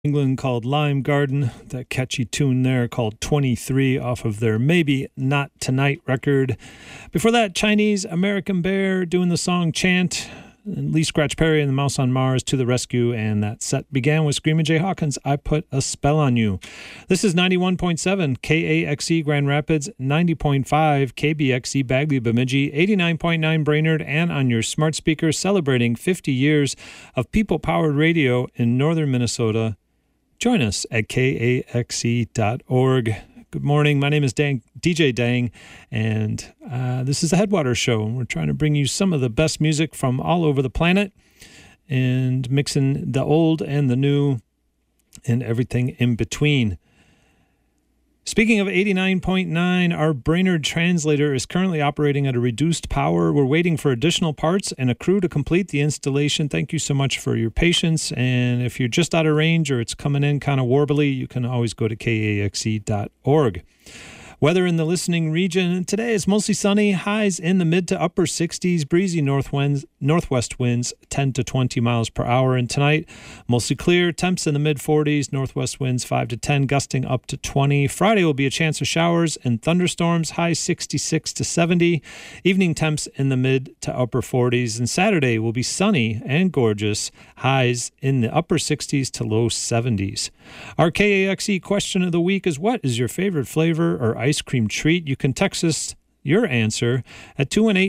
England called Lime Garden, that catchy tune there called 23 off of their Maybe Not Tonight record. Before that, Chinese American Bear doing the song Chant, and Lee Scratch Perry and the Mouse on Mars to the rescue, and that set began with Screamin' Jay Hawkins, I Put a Spell on You. This is 91.7 KAXE Grand Rapids, 90.5 KBXE Bagley Bemidji, 89.9 Brainerd, and on your smart speaker celebrating 50 years of people-powered radio in northern Minnesota. Join us at kaxe.org. Good morning. My name is DJ Dang, and this is the Headwaters Show. We're trying to bring you some of the best music from all over the planet and mixing the old and the new and everything in between. Speaking of 89.9, our Brainerd translator is currently operating at a reduced power. We're waiting for additional parts and a crew to complete the installation. Thank you so much for your patience. And if you're just out of range or it's coming in kind of warbly, you can always go to kaxe.org. Weather in the listening region. Today is mostly sunny, highs in the mid to upper 60s, breezy northwest winds 10 to 20 miles per hour. And tonight, mostly clear, temps in the mid 40s, northwest winds 5 to 10, gusting up to 20. Friday will be a chance of showers and thunderstorms, high 66 to 70. Evening temps in the mid to upper 40s. And Saturday will be sunny and gorgeous, highs in the upper 60s to low 70s. Our KAXE question of the week is, what is your favorite flavor or ice cream treat? You can text us your answer at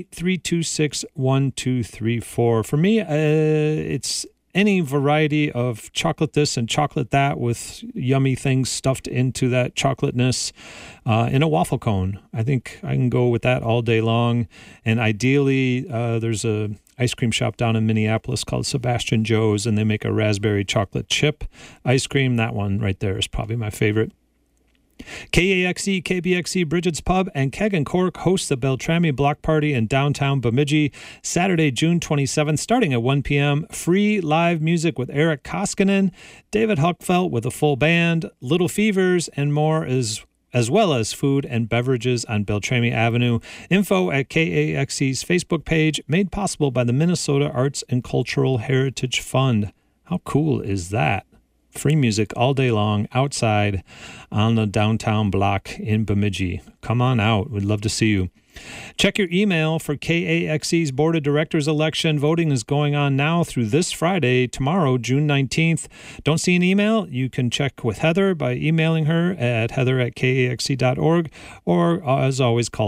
218-326-1234. For me, it's any variety of chocolate this and chocolate that with yummy things stuffed into that chocolateness in a waffle cone. I think I can go with that all day long. And ideally, there's a ice cream shop down in Minneapolis called Sebastian Joe's, and they make a raspberry chocolate chip ice cream. That one right there is probably my favorite. KAXE, KBXE, Bridget's Pub, and Keg and Cork host the Beltrami Block Party in downtown Bemidji, Saturday, June 27th, starting at 1 p.m. Free live music with Eric Koskinen, David Huckfelt with a full band, Little Fevers, and more, as well as food and beverages on Beltrami Avenue. Info at KAXE's Facebook page, made possible by the Minnesota Arts and Cultural Heritage Fund. How cool is that? Free music all day long outside on the downtown block in Bemidji. Come on out. We'd love to see you. Check your email for KAXE's Board of Directors election. Voting is going on now through this Friday, tomorrow, June 19th. Don't see an email? You can check with Heather by emailing her at heather@kaxe.org, or as always, call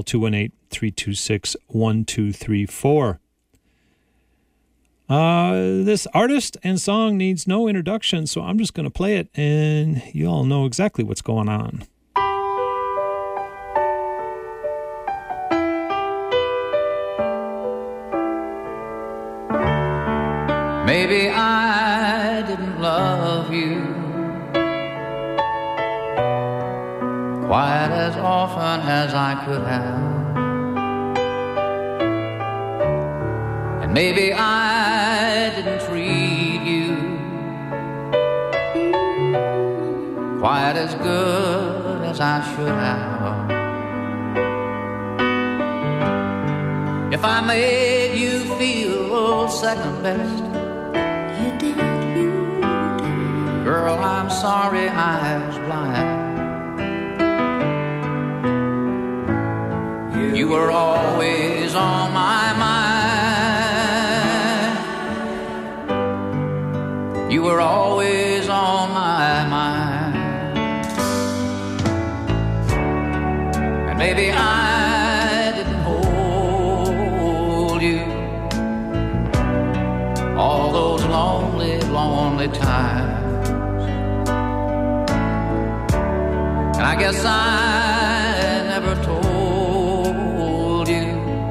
218-326-1234. This artist and song needs no introduction, so I'm just going to play it, and you all know exactly what's going on. Maybe I didn't love you quite as often as I could have. And maybe I didn't treat you quite as good as I should have. If I made you feel second best, girl, I'm sorry I was blind. You were always on my mind. You were always on my mind. And maybe I didn't hold you all those lonely, lonely times. I guess I never told you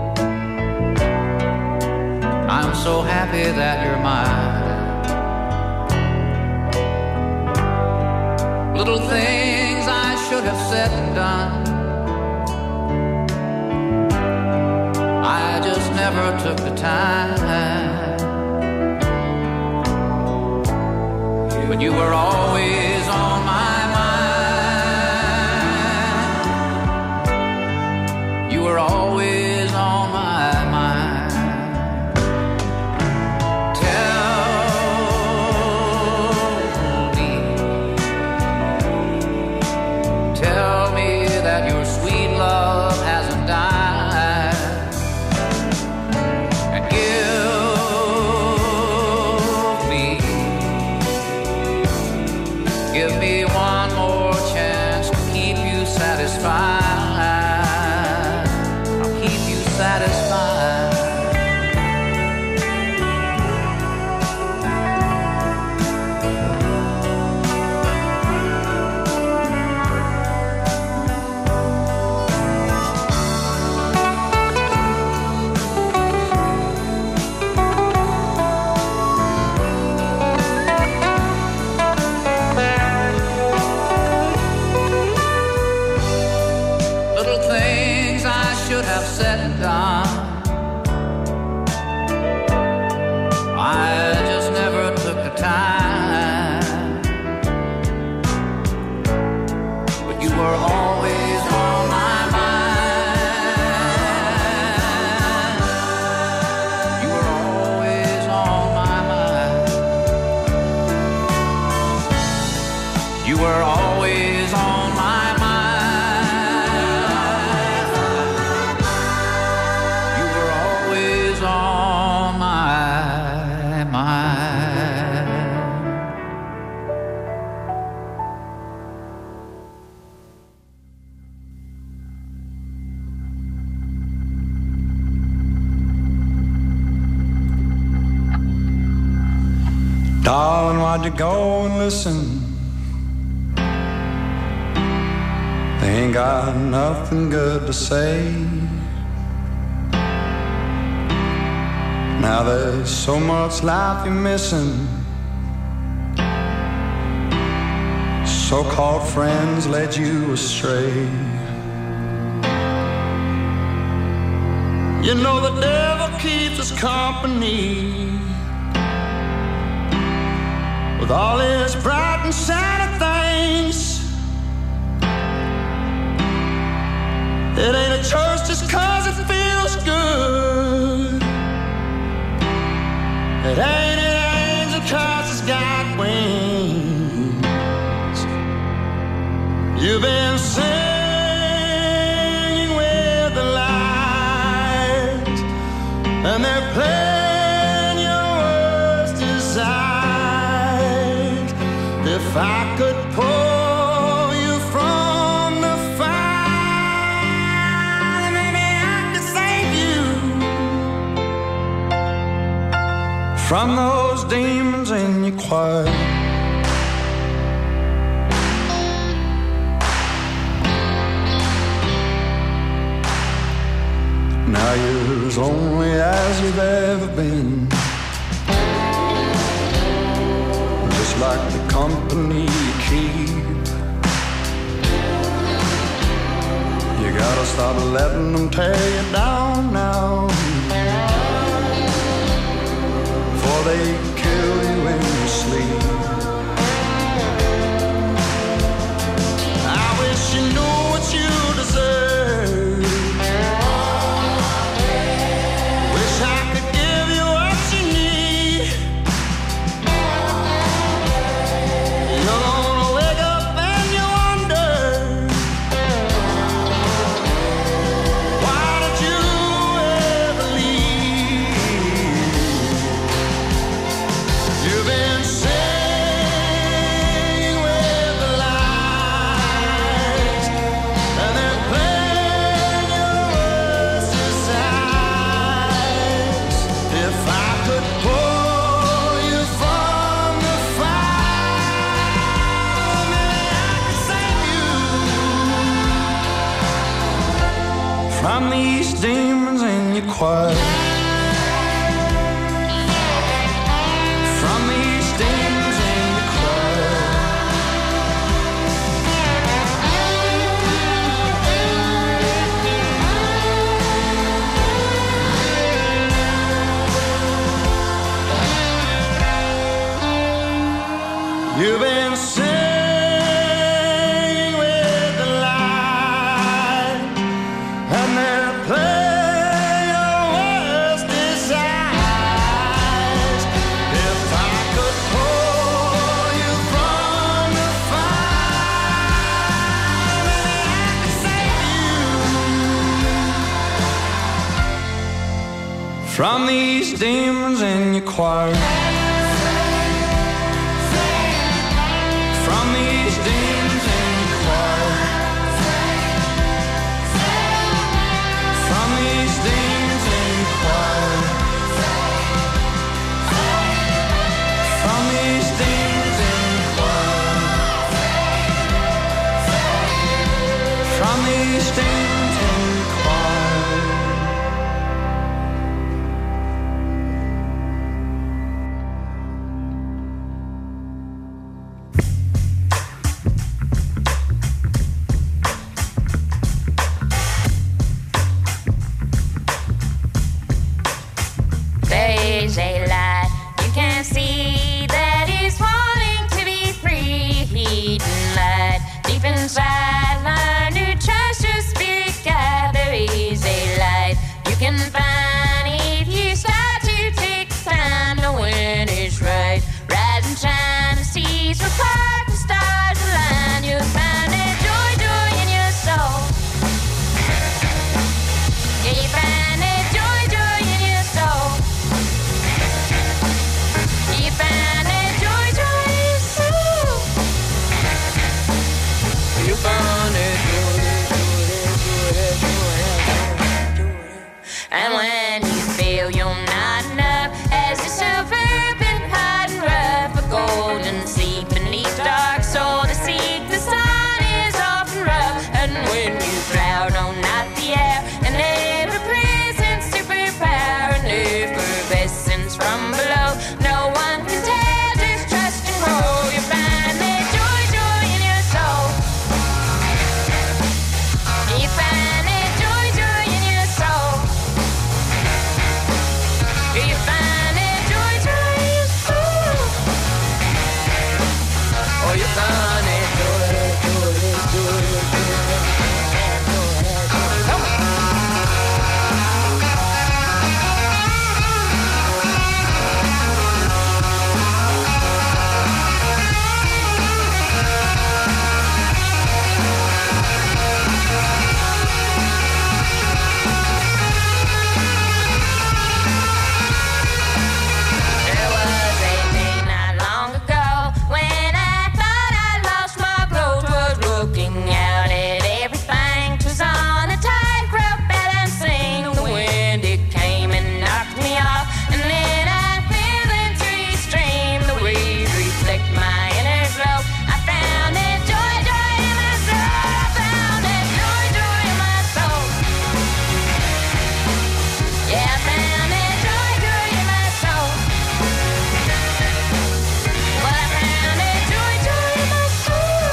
I'm so happy that you're mine. Little things I should have said and done, I just never took the time. But you were always on my mind. You were always on my mind. Tell me Give me one more chance to keep you satisfied. I'll keep you satisfied. Have said and done, I just never took the time. But you were always on my mind. You were always on my mind. You were always on my Darling, why'd you go and listen? They ain't got nothing good to say. Now there's so much life you're missing. So-called friends led you astray. You know the devil keeps us company with all his bright and shiny things. It ain't a church just 'cause it feels good. It ain't an angel 'cause it's got wings. You've been singing with the light, and they're playing your worst desire. If I could pull you from the fire, maybe I could save you from those demons in your choir. Now you're as lonely as you've ever been, just like the company you keep. You gotta stop letting them tear you down now, before they kill you in your sleep. I wish you knew what you deserve. Wish I could give you what you need. You're gonna wake up and you wonder, why did you ever leave? You've been singing with the lights, and they're playing your worst desires. If I could pull you from the fire, maybe I could save you from these demons in your choir. From these demons in your choir. You've been singing with the light, and they're playing your worst desires. If I could pull you from the fire, maybe I could save you from these demons in your choir. From the distant and quiet. There is a light you can see that is wanting to be free. Heat and light deep inside, learn to trust your spirit guide. There is a light you can find if you start to take time to when it's right. Rise and shine, the seas will part, the stars align. You'll find that joy, joy in your soul. Yeah, you find that joy, joy in your soul. You find that joy, joy in your soul. You found it, And when you feel you're not enough, as the silver been hot and rough, a golden sea beneath dark soul to seek the sun is often rough. And when you proud, no, not the air, and every presence superpower and effervescence from below, no one can tell, just trust and grow. You find that joy, joy in your soul. You find that joy, joy in your soul. You find that joy, joy in your soul. oh, you found it. There was a day not long ago when I thought I lost my glow. 'Twas looking out at everything. 'Twas on a tightrope balancing. The wind it came and knocked me off, and then I fell into a stream. The waves reflect my inner glow. I found that joy, joy in my soul. I found that joy, joy in my soul. Yeah, I found that joy, joy in my soul. Well, I found that joy, joy in my soul.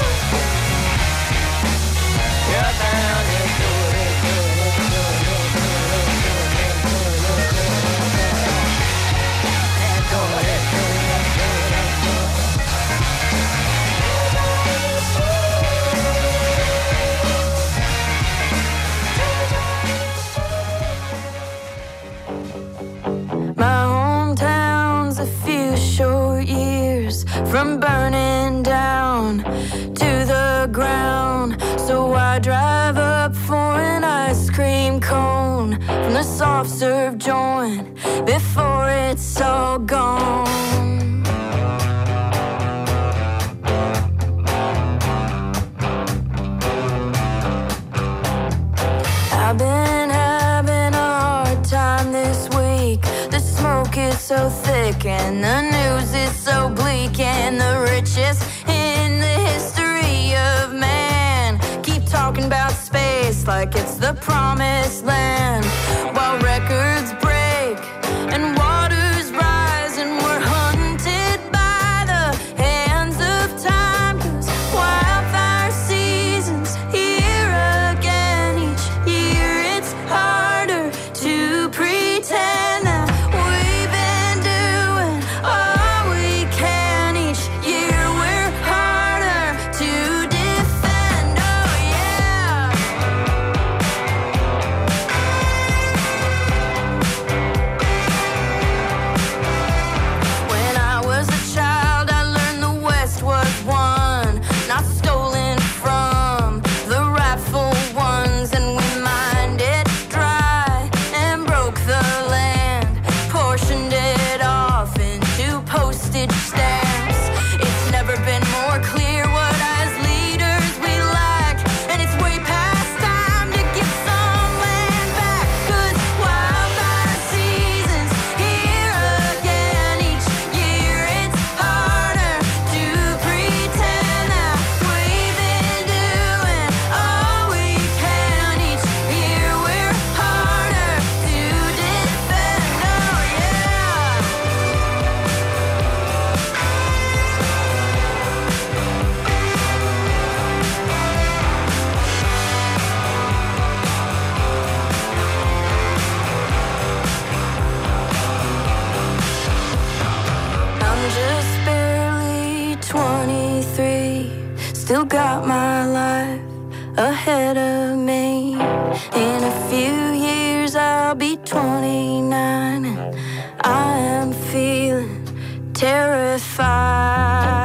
Yeah, I found it. My hometown's a few short years from burning down to the ground. So I drive up for an ice cream cone from the soft serve joint before it's all gone. I've been having a hard time this week. The smoke is so thick and the news is so bleak, and the richest in the history of man keep talking about space like it's the promised land, while records break and waters rise, and we're hunted by the hands of time. 'Cause wildfire seasons here again. Each year it's harder to pretend that we've been doing all Still got my life ahead of me. In a few years I'll be 29 and I am feeling terrified.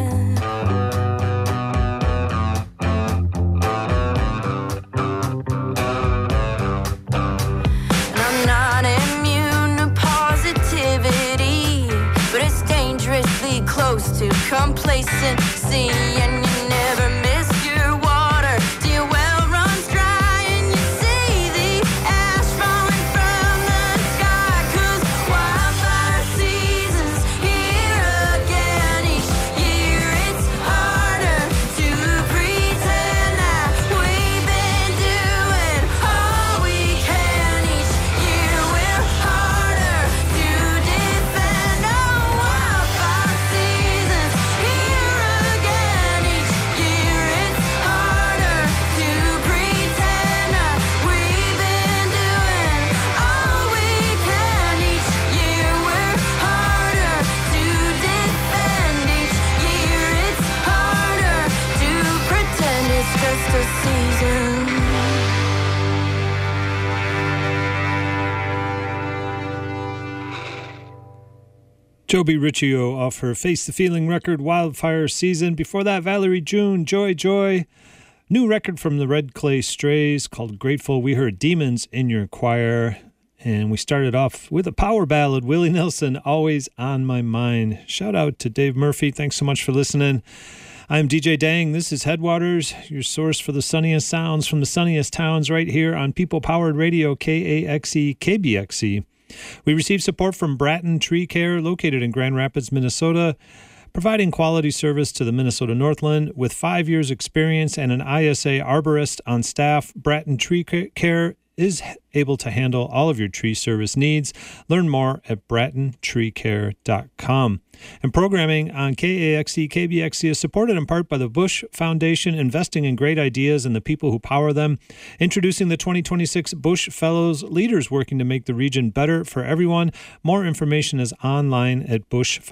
And I'm not immune to positivity, but it's dangerously close to complacency. And you never miss your water till your well runs dry and you see the ash falling from the sky. 'Cause wildfire season's here again. Each year it's harder to pretend that we've been doing all we can. Each year we're harder to defend. Oh, wildfire season's here again. Each year it's harder to pretend that we've been doing all we can. Each year we're harder to defend. Each year it's harder to pretend it's just a season. Joby Riccio off her Face the Feeling record, Wildfire Season. Before that, Valerie June, Joy Joy. New record from the Red Clay Strays called Grateful. We heard Demons in Your Choir. And we started off with a power ballad, Willie Nelson, Always on My Mind. Shout out to Dave Murphy. Thanks so much for listening. I'm DJ Dang. This is Headwaters, your source for the sunniest sounds from the sunniest towns right here on People Powered Radio, KAXE, KBXE. We receive support from Bratton Tree Care, located in Grand Rapids, Minnesota, providing quality service to the Minnesota Northland. With 5 years' experience and an ISA arborist on staff, Bratton Tree Care is able to handle all of your tree service needs. Learn more at brattentreecare.com. And programming on KAXE KBXE is supported in part by the Bush Foundation, investing in great ideas and the people who power them. Introducing the 2026 Bush Fellows, leaders working to make the region better for everyone. More information is online at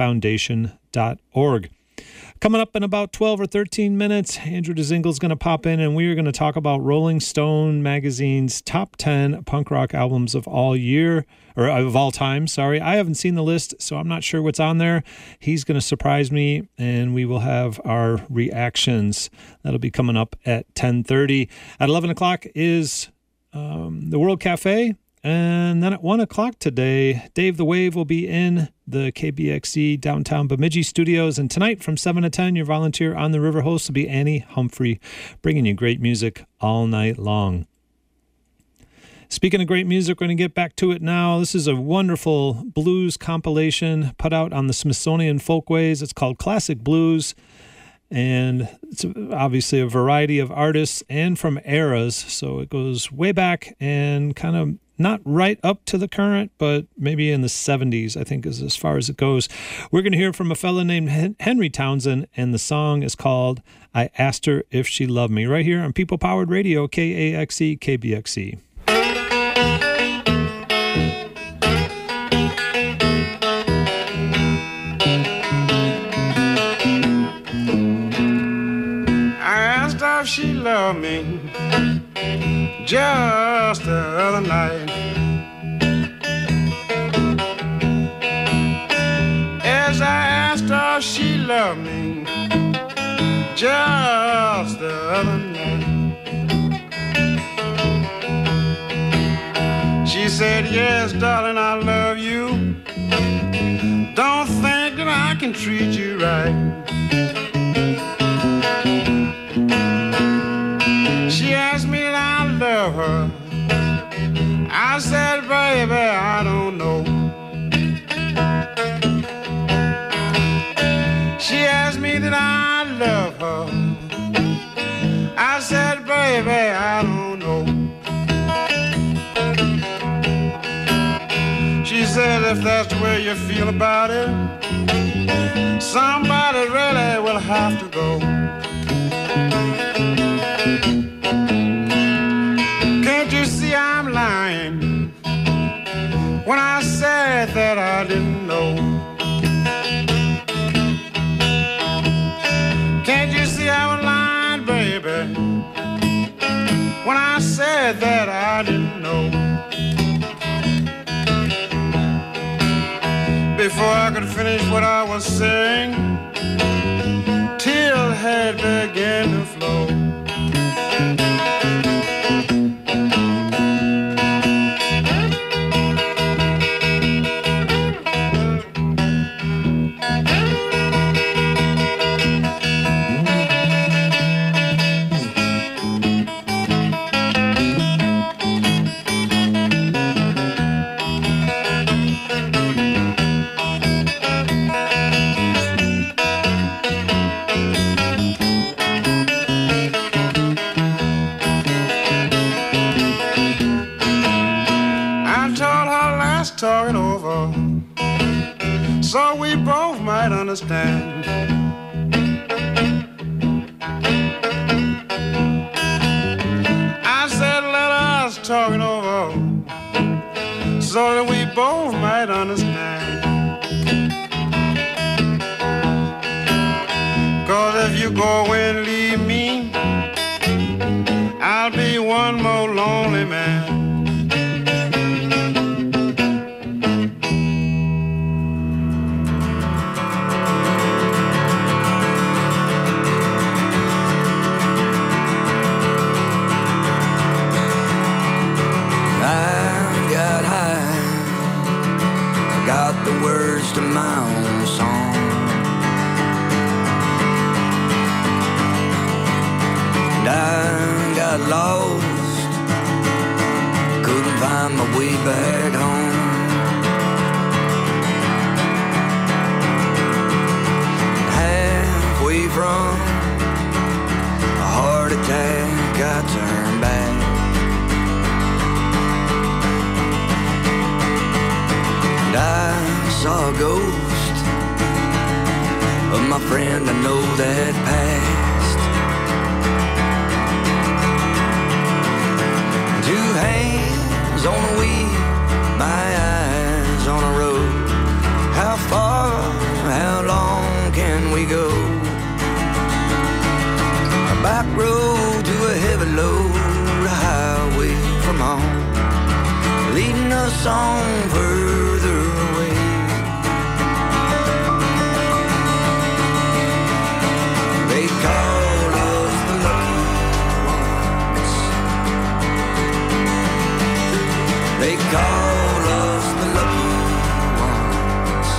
bushfoundation.org. Coming up in about 12 or 13 minutes, Andrew DeZingle is going to pop in and we are going to talk about Rolling Stone magazine's top 10 punk rock albums of all year, or of all time, sorry. I haven't seen the list, so I'm not sure what's on there. He's going to surprise me and we will have our reactions. That'll be coming up at 10:30. At 11 o'clock is the World Cafe. And then at 1 o'clock today, Dave the Wave will be in the KBXE downtown Bemidji studios. And tonight from 7 to 10, your volunteer on the river host will be Annie Humphrey, bringing you great music all night long. Speaking of great music, we're going to get back to it now. This is a wonderful blues compilation put out on the Smithsonian Folkways. It's called Classic Blues. And it's obviously a variety of artists and from eras. So it goes way back and kind of not right up to the current, but maybe in the 70s, I think, is as far as it goes. We're going to hear from a fella named Henry Townsend, and the song is called I Asked Her If She Loved Me, right here on People Powered Radio, KAXE, KBXE. If she loved me just the other night, as I asked her if she loved me just the other night, she said, yes, darling, I love you. Don't think that I can treat you right. She asked me that I love her. I said, baby, I don't know. She asked me that I love her. I said, baby, I don't know. She said, if that's the way you feel about it, somebody really will have to go. Can't you see I'm lying when I said that I didn't know? Can't you see I was lying baby, when I said that I didn't know. Before I could finish what I was saying, tears had begun to flow. Talk it over so we both might understand. I said let us talk it over so that we both might understand. 'Cause if you go away and leave me, I'll be one more lonely man. To my own song, and I got lost, couldn't find my way back home. Halfway from a heart attack, I turned back. And I saw a ghost of my friend I know that passed. Two hands on a wheel, my eyes on a road. How far, how long can we go? A back road to a heavy load, a highway from home, leading us on further away. They call us the lucky ones. They call us the lucky ones.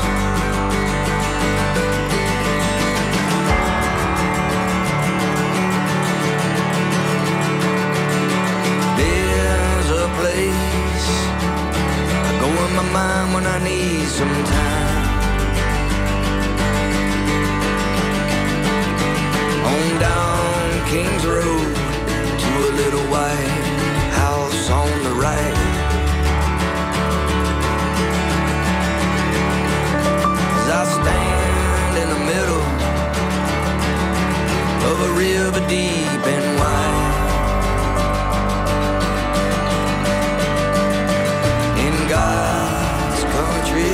There's a place I go in my mind when I need some time. On down Kings Road to a little white house on the right. As I stand in the middle of a river deep and wide, in God's country,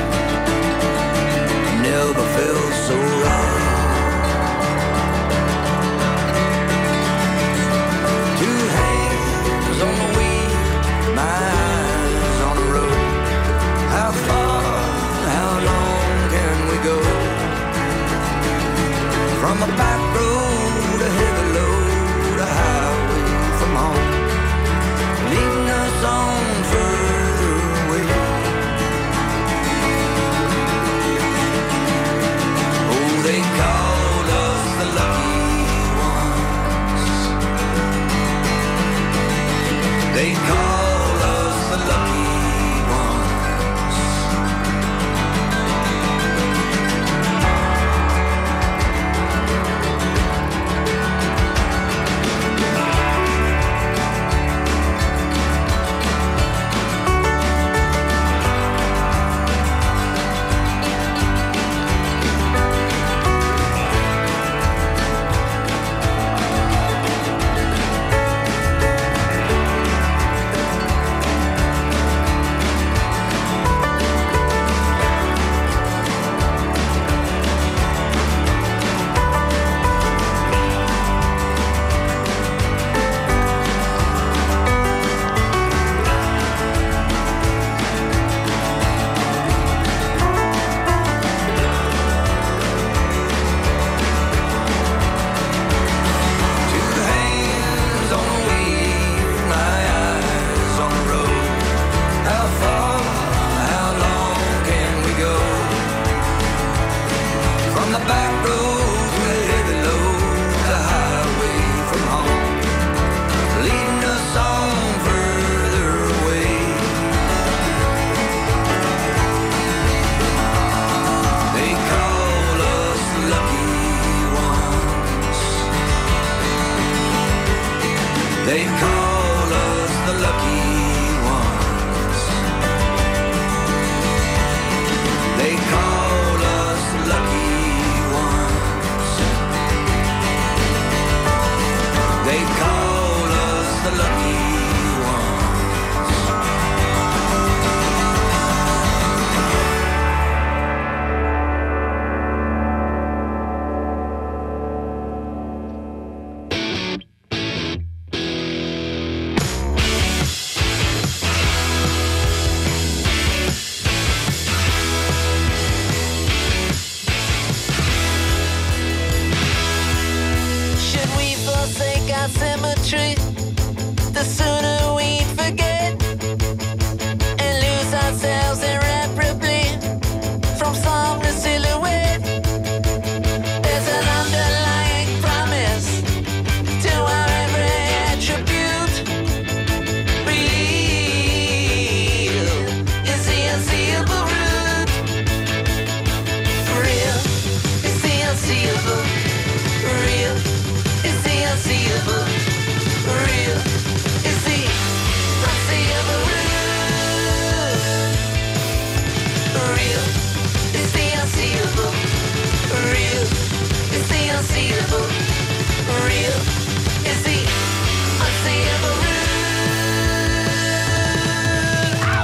never felt so right. On the wheel, my eyes on the road. How far, how long can we go? From a back road, a heavy load, a highway from home, leading us on further away. They call us the lucky ones. They call us the lucky ones. They call us the lucky symmetry, the sooner we forget and lose ourselves irreparably from song to silhouette. There's an underlying promise to our every attribute. Real is the unseeable root. Real is the unseeable. Real is the unseeable. Real is the unseeable root. Real is the unseeable. Real is the unseeable. Real is the unseeable root. Ow!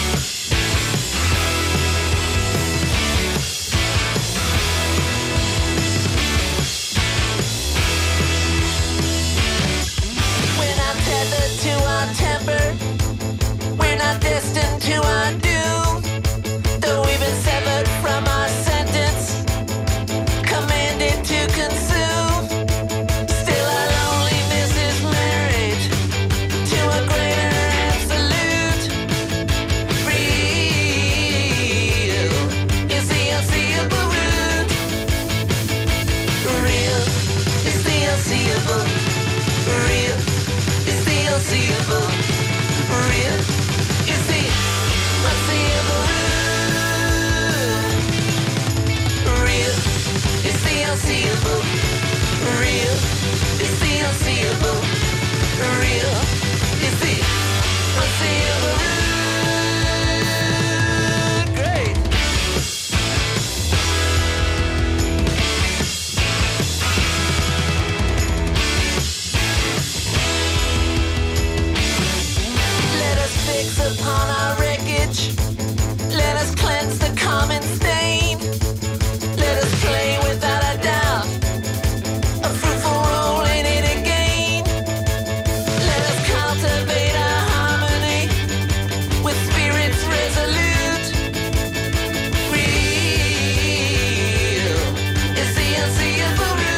To our temper, we're not destined to our doom. Though we've been severed from our sentence, commanded to consume. Still our loneliness is married to a greater absolute. Real is the unseeable root. Real is the unseeable. Real is the unseeable. Real is the unseeable root. Real is the unseeable. Real is the unseeable. Real is the unseeable root. Great. Upon our wreckage, let us cleanse the common stain. Let us play without a doubt, a fruitful role in it again. Let us cultivate our harmony with spirits resolute. Real is the unseeable root.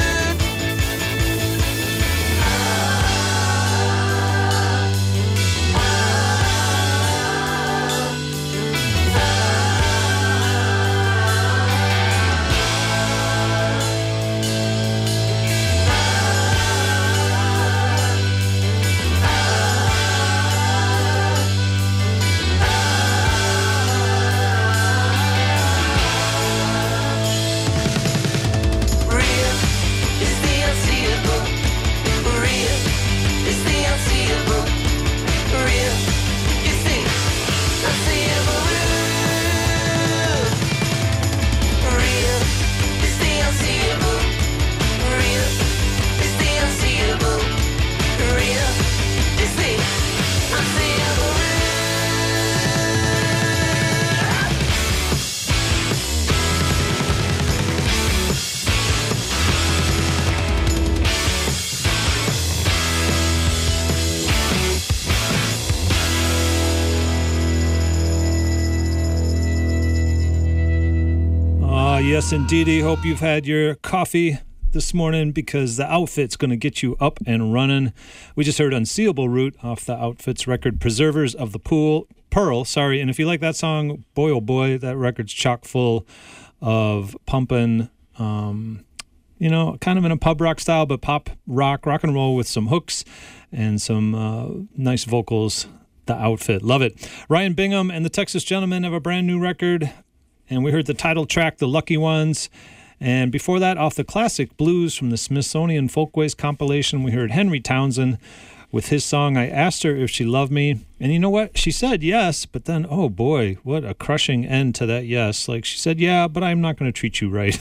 Yes, indeedy. Hope you've had your coffee this morning because the outfit's going to get you up and running. We just heard Unseeable Root off the Outfit's record Preservers of the Pearl. And if you like that song, boy, oh boy, that record's chock full of pumping, kind of in a pub rock style, but pop rock and roll with some hooks and some nice vocals. The Outfit. Love it. Ryan Bingham and the Texas Gentlemen have a brand new record. And we heard the title track, The Lucky Ones. And before that, off the classic blues from the Smithsonian Folkways compilation, we heard Henry Townsend with his song. I asked her if she loved me, and you know what? She said yes, but then, oh boy, what a crushing end to that yes. Like, she said, yeah, but I'm not going to treat you right.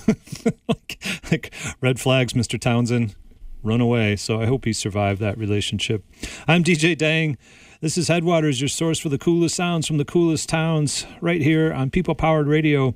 like red flags, Mr. Townsend. Run away. So I hope he survived that relationship. I'm DJ Dang. This is Headwaters, your source for the coolest sounds from the coolest towns, right here on People Powered Radio,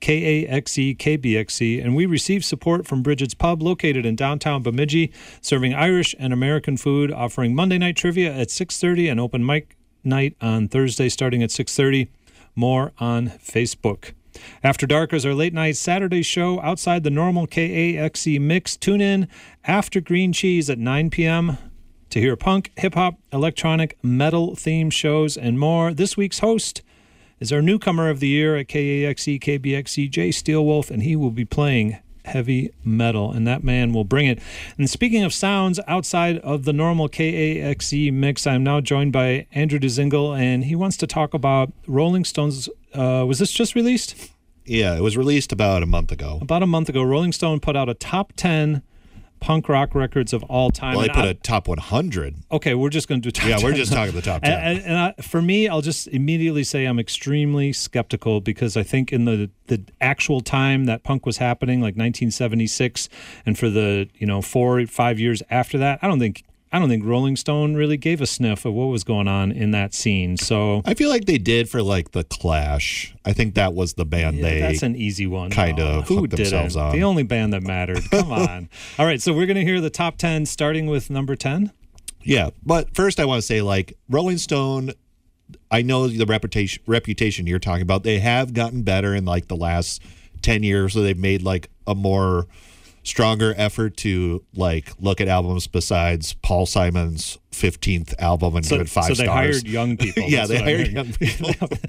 KAXE, KBXE. And we receive support from Bridget's Pub, located in downtown Bemidji, serving Irish and American food, offering Monday night trivia at 6:30 and open mic night on Thursday starting at 6:30. More on Facebook. After Dark is our late night Saturday show outside the normal KAXE mix. Tune in after Green Cheese at 9 p.m. to hear punk, hip-hop, electronic, metal-themed shows, and more. This week's host is our newcomer of the year at KAXE, KBXE, Jay Steelwolf, and he will be playing heavy metal, and that man will bring it. And speaking of sounds outside of the normal KAXE mix, I'm now joined by Andrew DeZingle, and he wants to talk about Rolling Stones. Was this just released? Yeah, it was released about a month ago. About a month ago, Rolling Stone put out a top 10 punk rock records of all time. Well, they put a top 100. Okay, we're just going to do top 10. Yeah, we're just talking the top 10. And for me, I'll just immediately say I'm extremely skeptical because I think in the actual time that punk was happening, like 1976, and for the 4 or 5 years after that, I don't think Rolling Stone really gave a sniff of what was going on in that scene. So I feel like they did for like the Clash. I think that was the band that's an easy one. Kind of who hooked themselves didn't? on. The only band that mattered. Come on. All right, so we're going to hear the top 10 starting with number 10. Yeah, but first I want to say, like, Rolling Stone, I know the reputation you're talking about. They have gotten better in like the last 10 years, so they've made like a more stronger effort to like look at albums besides Paul Simon's 15th album and give it 5 stars. So they hired young people. Yeah, they hired young people.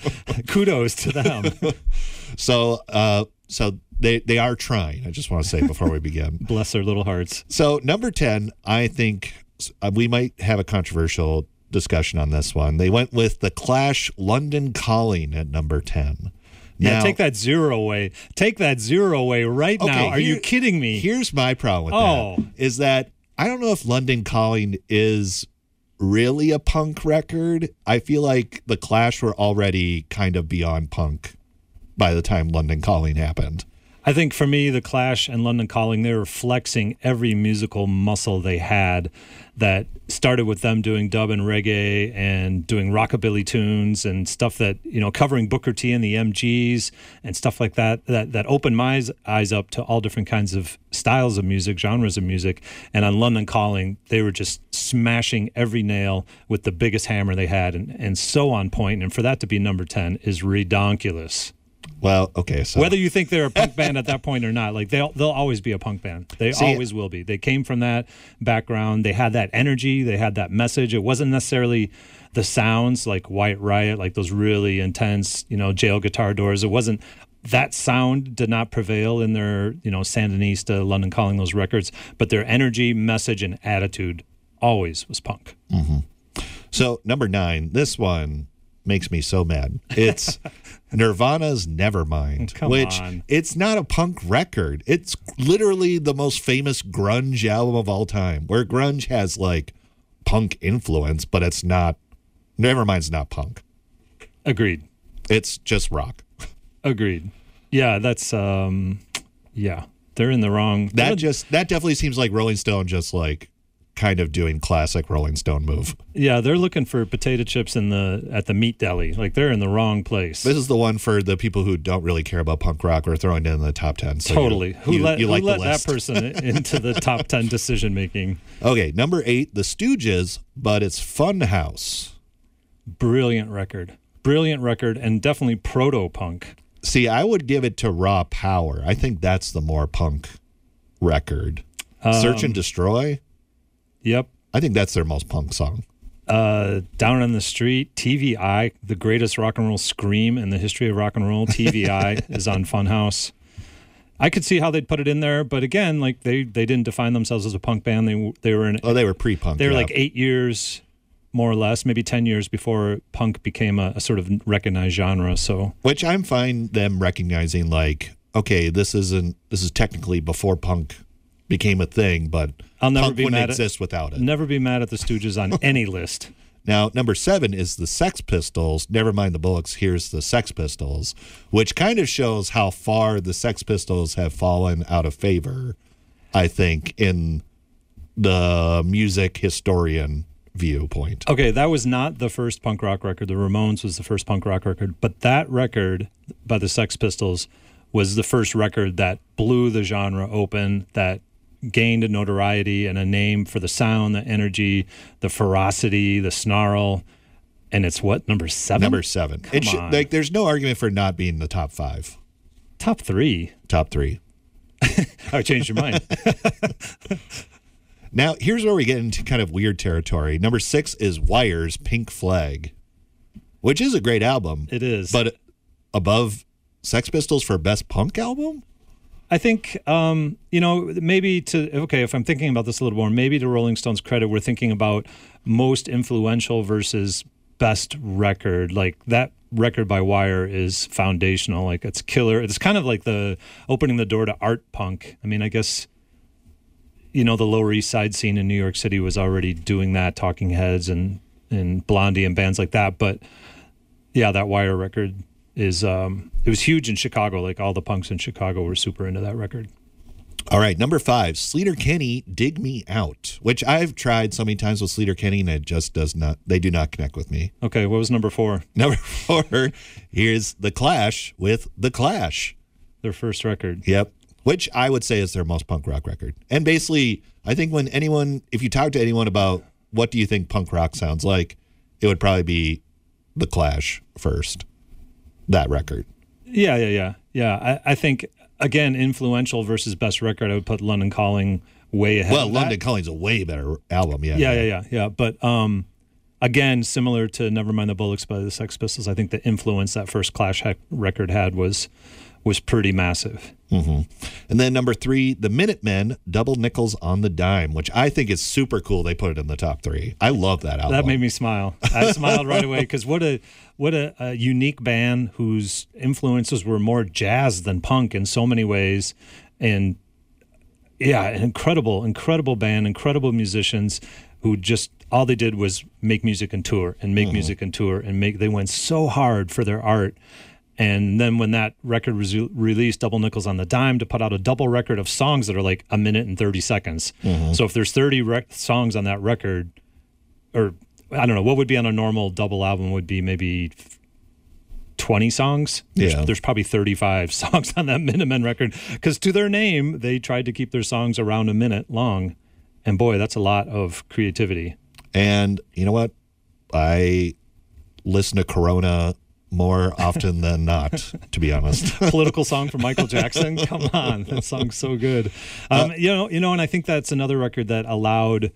Kudos to them. So they are trying. I just want to say before we begin. Bless their little hearts. So number 10, I think we might have a controversial discussion on this one. They went with the Clash London Calling at number 10. Yeah, now, take that zero away. Take that zero away right now. Are you kidding me? Here's my problem with that. Is that I don't know if London Calling is really a punk record. I feel like the Clash were already kind of beyond punk by the time London Calling happened. I think for me, the Clash and London Calling, they were flexing every musical muscle they had that started with them doing dub and reggae and doing rockabilly tunes and stuff that, covering Booker T and the MGs and stuff like that opened my eyes up to all different kinds of styles of music, genres of music. And on London Calling, they were just smashing every nail with the biggest hammer they had and so on point. And for that to be number 10 is redonkulous. Well, okay, so whether you think they're a punk band at that point or not, like they'll always be a punk band. They always will be. They came from that background. They had that energy. They had that message. It wasn't necessarily the sounds like White Riot, like those really intense, jail guitar doors. It wasn't that sound did not prevail in their, Sandinista, London Calling, those records, but their energy, message, and attitude always was punk. Mm-hmm. So number 9, this one makes me so mad. It's Nirvana's Nevermind, which it's not a punk record. It's literally the most famous grunge album of all time, where grunge has like punk influence, but it's not. Nevermind's not punk. Agreed. It's just rock. Agreed. Yeah, that's they're in the wrong. That definitely seems like Rolling Stone just like kind of doing classic Rolling Stone move. Yeah, they're looking for potato chips at the meat deli. Like they're in the wrong place. This is the one for the people who don't really care about punk rock. We're throwing it in the top 10. So totally. Who let that list. person into the top 10 decision making? Okay, number 8, The Stooges, but it's Funhouse. Brilliant record, and definitely proto punk. See, I would give it to Raw Power. I think that's the more punk record. Search and Destroy. Yep. I think that's their most punk song. Down on the Street, TVI, the greatest rock and roll scream in the history of rock and roll. TVI is on Funhouse. I could see how they'd put it in there, but again, like they didn't define themselves as a punk band. They were pre-punk. They were like 8 years, more or less, maybe 10 years before punk became a sort of recognized genre. So, which I'm fine them recognizing, like, okay, this is technically before punk became a thing, but I'll never punk be wouldn't mad exist without it. Never be mad at the Stooges on any list. Now, number 7 is the Sex Pistols. Never mind the Bullocks, here's the Sex Pistols, which kind of shows how far the Sex Pistols have fallen out of favor, I think, in the music historian viewpoint. Okay, that was not the first punk rock record. The Ramones was the first punk rock record, but that record by the Sex Pistols was the first record that blew the genre open, that gained a notoriety and a name for the sound, the energy, the ferocity, the snarl. And it's what, number 7? Number 7. Come on. Like, there's no argument for not being the top 5. Top 3? Top 3. I changed your mind. Now, here's where we get into kind of weird territory. Number 6 is Wire's Pink Flag, which is a great album. It is. But above Sex Pistols for best punk album? I think, maybe if I'm thinking about this a little more, maybe to Rolling Stone's credit, we're thinking about most influential versus best record. Like, that record by Wire is foundational. Like, it's killer. It's kind of like the opening the door to art punk. I mean, I guess, the Lower East Side scene in New York City was already doing that, Talking Heads and Blondie and bands like that. But, yeah, that Wire record is it was huge in Chicago. Like, all the punks in Chicago were super into that record. All right, number 5, Sleater-Kinney, Dig Me Out, which I've tried so many times with Sleater-Kinney, and it just they do not connect with me. Okay, what was number 4? Number 4, here's The Clash with The Clash. Their first record. Yep, which I would say is their most punk rock record. And basically, I think if you talk to anyone about what do you think punk rock sounds like, it would probably be The Clash first. That record. Yeah. I think, again, influential versus best record, I would put London Calling way ahead. Well, of London that. Calling's a way better album. Yeah. But again, similar to Nevermind the Bullocks by the Sex Pistols, I think the influence that first Clash record had was pretty massive. Mm-hmm. And then number 3, the Minutemen, Double Nickels on the Dime, which I think is super cool. They put it in the top 3. I love that album. That made me smile. I smiled right away because what a unique band whose influences were more jazz than punk in so many ways. And yeah, an incredible band, incredible musicians who just all they did was make music and tour and make music and tour and they went so hard for their art. And then when that record was released, Double Nickels on the Dime, to put out a double record of songs that are like a minute and 30 seconds. So if there's 30 songs on that record, or I don't know, what would be on a normal double album would be maybe 20 songs. There's probably 35 songs on that Minutemen record because to their name, they tried to keep their songs around a minute long. And boy, that's a lot of creativity. And you know what? I listen to Corona more often than not, to be honest. Political song from Michael Jackson. Come on, that song's so good. And I think that's another record that allowed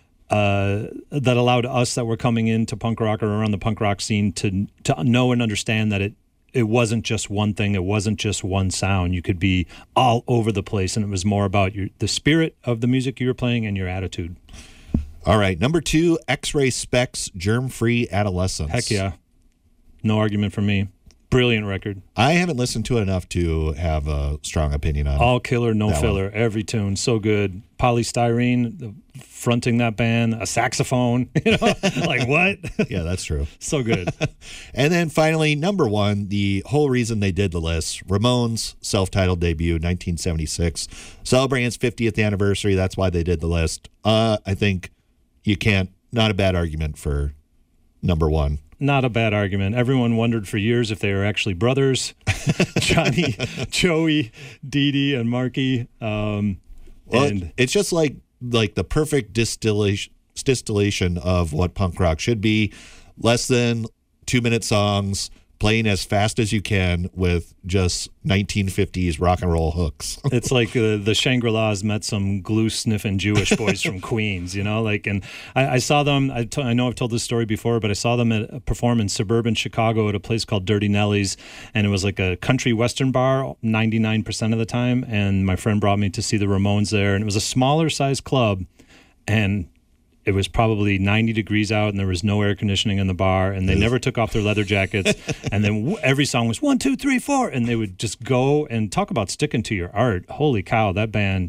us that were coming into punk rock or around the punk rock scene to know and understand that it wasn't just one thing. It wasn't just one sound. You could be all over the place, and it was more about the spirit of the music you were playing and your attitude. All right, number 2, X-Ray Specs, Germ-Free Adolescence. Heck yeah. No argument from me. Brilliant record. I haven't listened to it enough to have a strong opinion on it. All killer, no filler. Every tune, so good. Polystyrene, fronting that band, a saxophone. Like what? Yeah, that's true. So good. And then finally, number 1, the whole reason they did the list, Ramones' self-titled debut, 1976, celebrating its 50th anniversary. That's why they did the list. I think not a bad argument for number 1. Not a bad argument. Everyone wondered for years if they were actually brothers. Johnny, Joey, Dee Dee, and Marky. It's just like the perfect distillation of what punk rock should be. Less than 2-minute songs, playing as fast as you can with just 1950s rock and roll hooks. It's like the Shangri-Las met some glue-sniffing Jewish boys from Queens, and I saw them, I know I've told this story before, but I saw them perform in suburban Chicago at a place called Dirty Nelly's, and it was like a country western bar 99% of the time, and my friend brought me to see the Ramones there, and it was a smaller size club, and it was probably 90 degrees out and there was no air conditioning in the bar and they never took off their leather jackets. And then every song was 1, 2, 3, 4. And they would just go and talk about sticking to your art. Holy cow, that band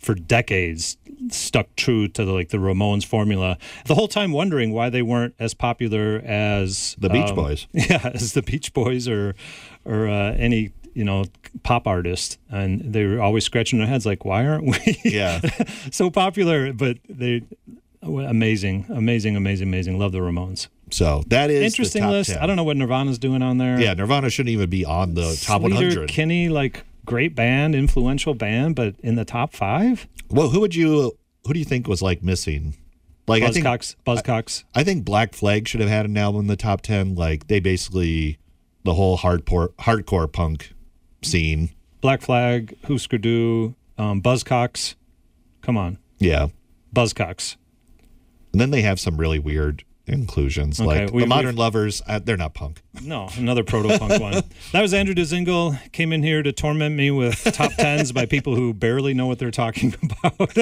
for decades stuck true to the Ramones formula, the whole time wondering why they weren't as popular as the Beach Boys. Yeah, as the Beach Boys or any pop artist, and they were always scratching their heads like, why aren't we so popular? But they amazing. Love the Ramones. So that is interesting the top list. 10. I don't know what Nirvana's doing on there. Yeah, Nirvana shouldn't even be on the top 100. Kinney, great band, influential band, but in the top 5. Well, who do you think was missing? Buzzcocks. I think Black Flag should have had an album in the top 10. They basically the whole hardcore punk scene. Black Flag, Husker Du, Buzzcocks. Come on. Yeah. Buzzcocks. And then they have some really weird inclusions, the Modern Lovers. They're not punk. No, another proto-punk one. That was Andrew DeZingle. Came in here to torment me with top 10s by people who barely know what they're talking about.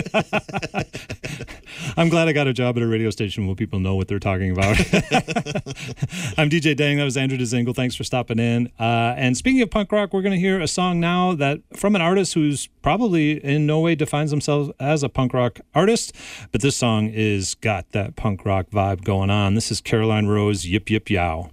I'm glad I got a job at a radio station where people know what they're talking about. I'm DJ Dang. That was Andrew DeZingle. Thanks for stopping in. And speaking of punk rock, we're going to hear a song now that from an artist who's probably in no way defines themselves as a punk rock artist, but this song is got that punk rock vibe going on. This is Caroline Rose, Yip Yip Yow.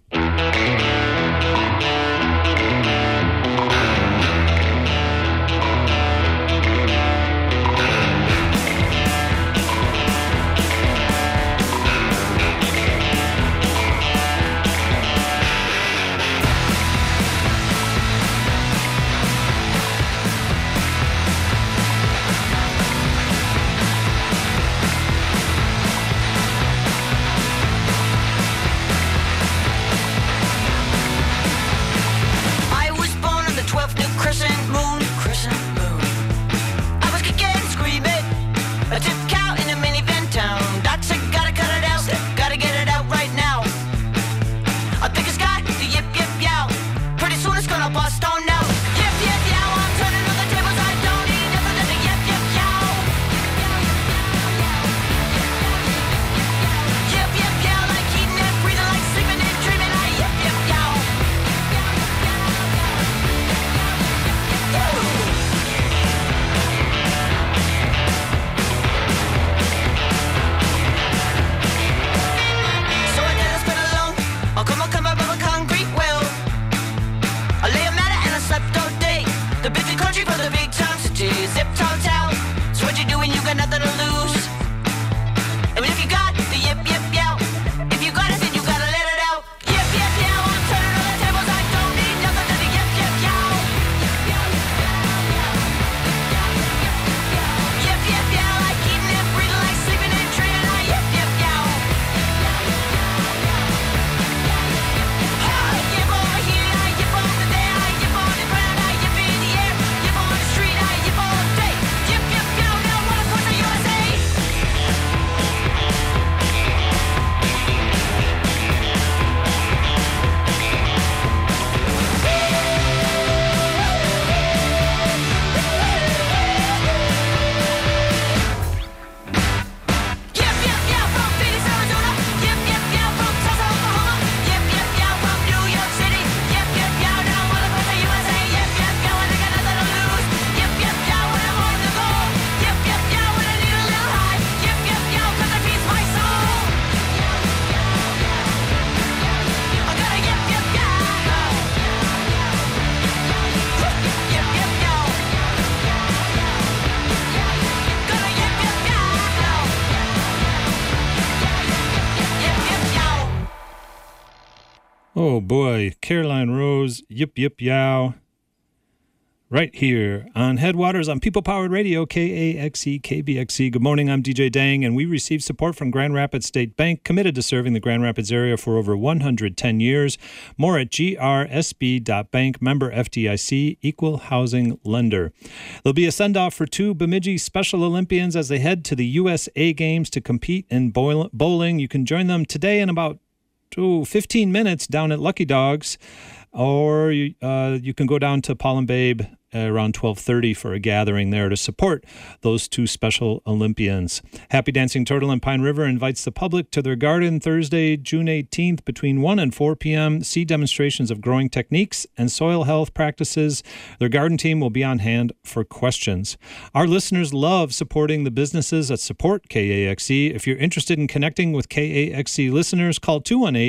Oh boy, Caroline Rose, Yip Yip Yow. Right here on Headwaters on People Powered Radio, KAXE, KBXE. Good morning, I'm DJ Dang, and we received support from Grand Rapids State Bank, committed to serving the Grand Rapids area for over 110 years. More at grsb.bank, member FDIC, equal housing lender. There'll be a send-off for 2 Bemidji Special Olympians as they head to the USA Games to compete in bowling. You can join them today in about 15 minutes down at Lucky Dogs, or you can go down to Paul and Babe around 12:30 for a gathering there to support those two Special Olympians. Happy Dancing Turtle in Pine River invites the public to their garden Thursday, June 18th between 1 and 4 p.m. See demonstrations of growing techniques and soil health practices. Their garden team will be on hand for questions. Our listeners love supporting the businesses that support KAXE. If you're interested in connecting with KAXE listeners, call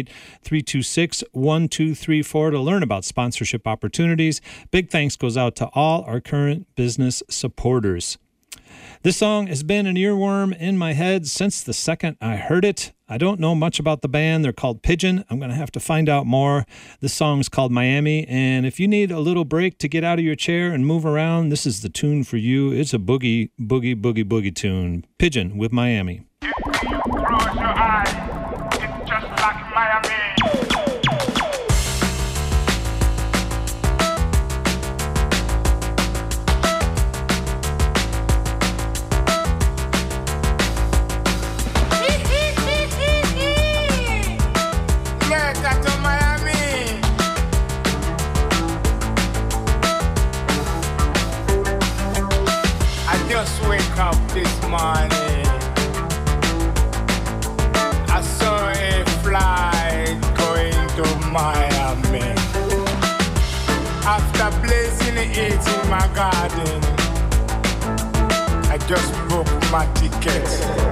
218-326-1234 to learn about sponsorship opportunities. Big thanks goes out to all our current business supporters. This song has been an earworm in my head since the second I heard it. I don't know much about the band. They're called Pigeon. I'm going to have to find out more. This song is called Miami, and if you need a little break to get out of your chair and move around, this is the tune for you. It's a boogie, boogie, boogie, boogie tune. Pigeon with Miami. Close your eyes, it's just like Miami. This morning I saw a flight going to Miami. After blazing it in my garden, I just booked my ticket.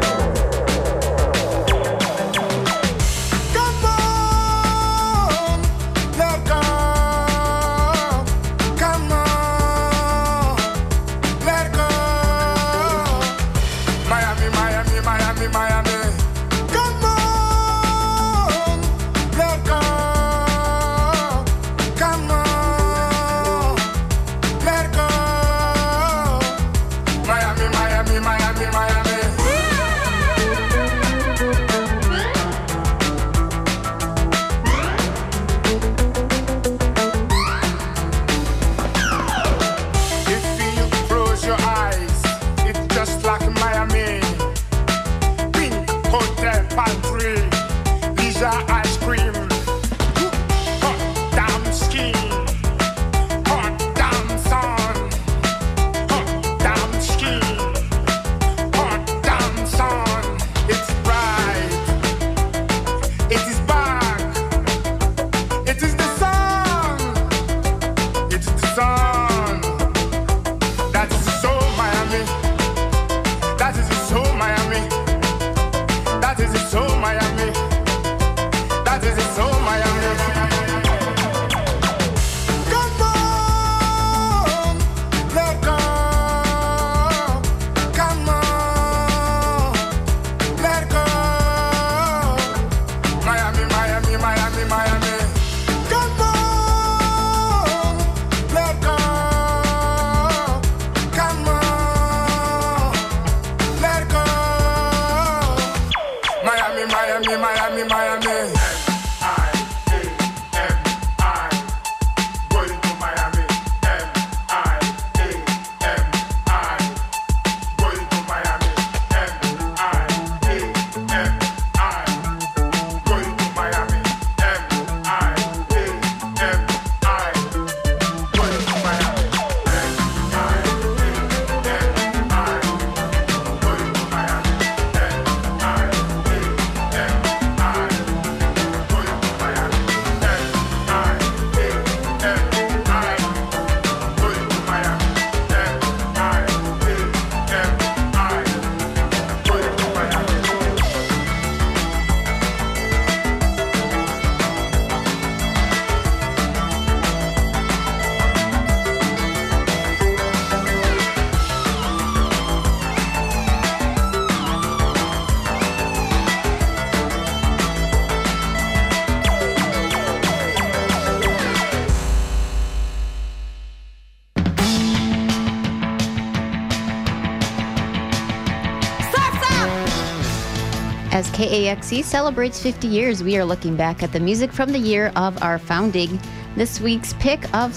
As KAXE celebrates 50 years, we are looking back at the music from the year of our founding. This week's pick of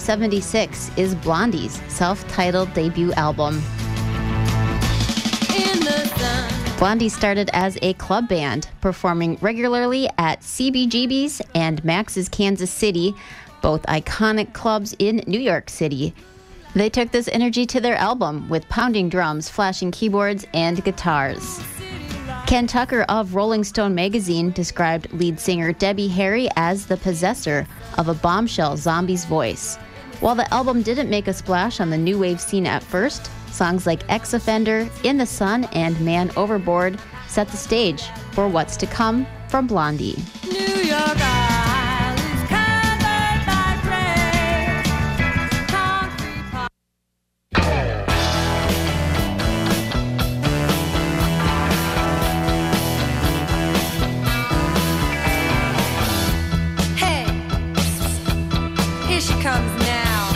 76 is Blondie's self-titled debut album. Blondie started as a club band, performing regularly at CBGB's and Max's Kansas City, both iconic clubs in New York City. They took this energy to their album with pounding drums, flashing keyboards, and guitars. Ken Tucker of Rolling Stone magazine described lead singer Debbie Harry as the possessor of a bombshell zombie's voice. While the album didn't make a splash on the new wave scene at first, songs like Ex-Offender, In the Sun, and Man Overboard set the stage for what's to come from Blondie. New York Island's covered by gray concrete pop. Hey, here she comes now.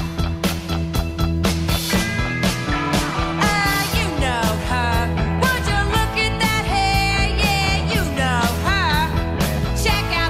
You know her. Would you look at that hair? Yeah, you know her. Check out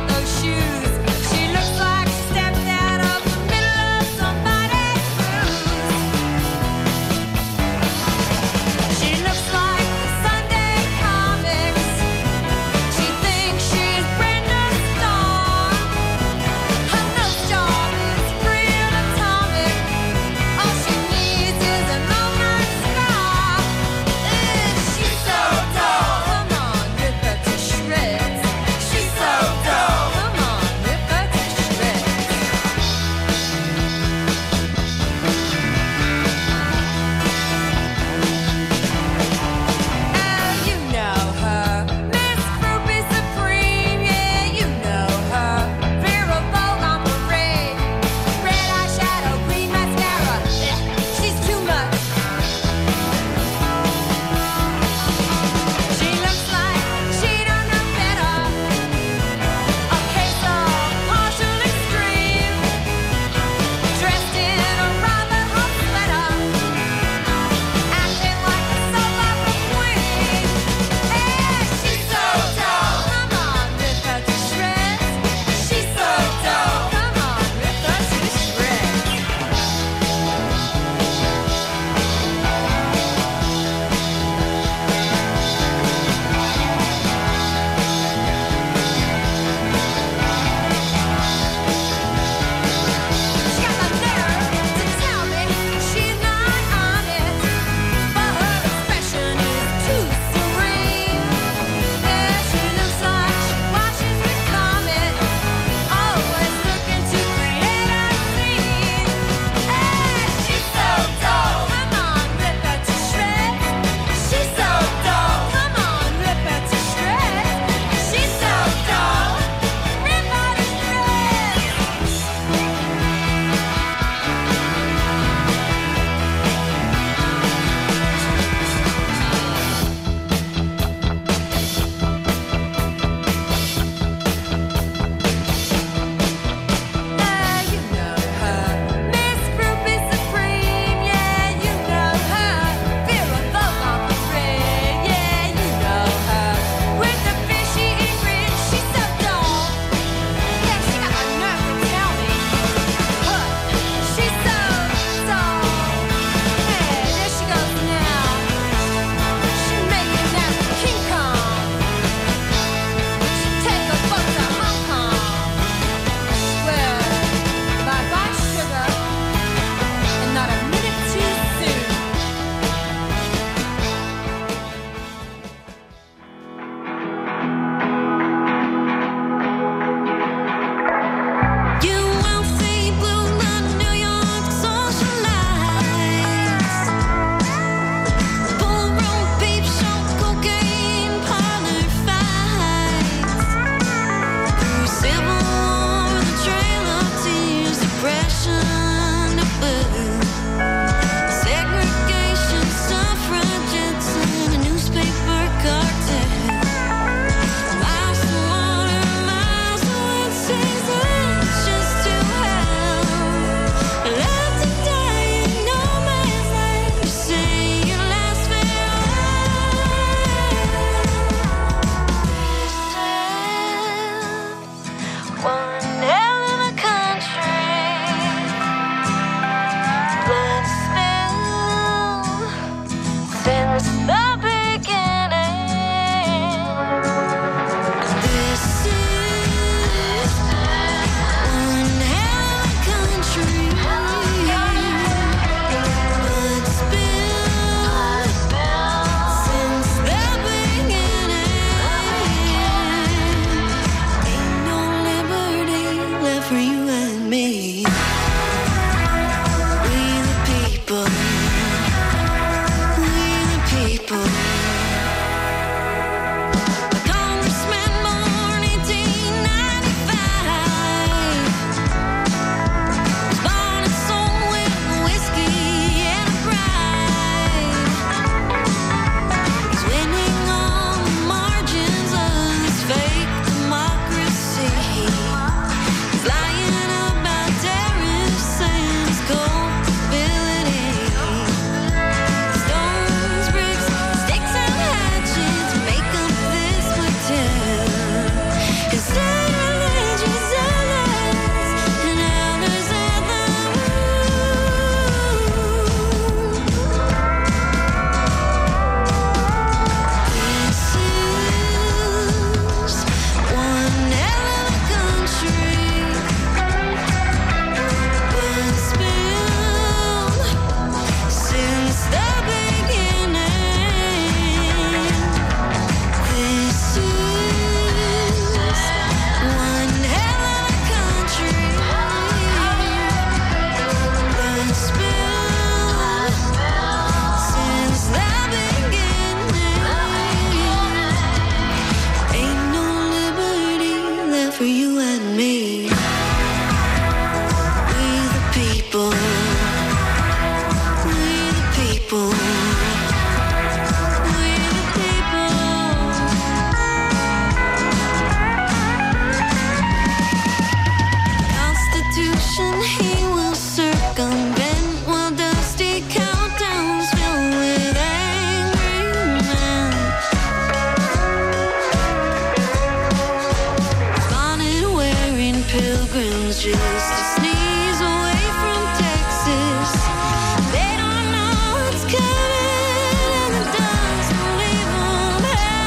just a sneeze away from Texas. They don't know what's coming, and the dust will leave them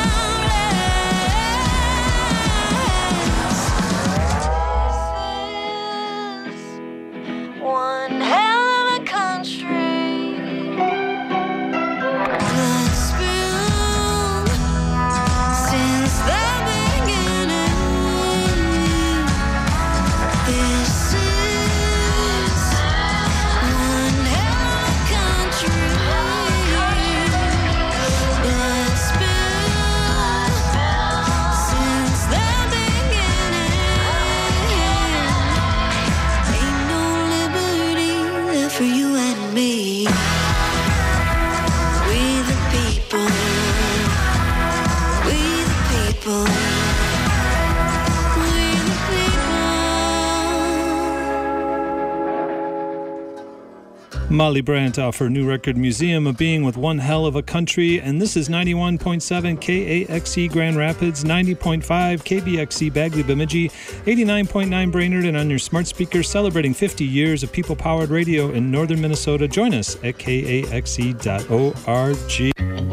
helpless. One hell of a country. Blood spilled since the beginning. This is one hell of a country. Blood spilled since the beginning. Ain't no liberty left for you and me. We the people. We the people. We the people. Molly Brandt off her new record Museum of Being with One Hell of a Country, and this is 91.7 KAXE Grand Rapids, 90.5 KBXE Bagley Bemidji, 89.9 Brainerd, and on your smart speaker celebrating 50 years of people-powered radio in northern Minnesota. Join us at kaxe.org.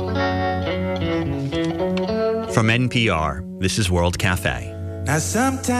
From NPR, this is World Cafe. Now sometimes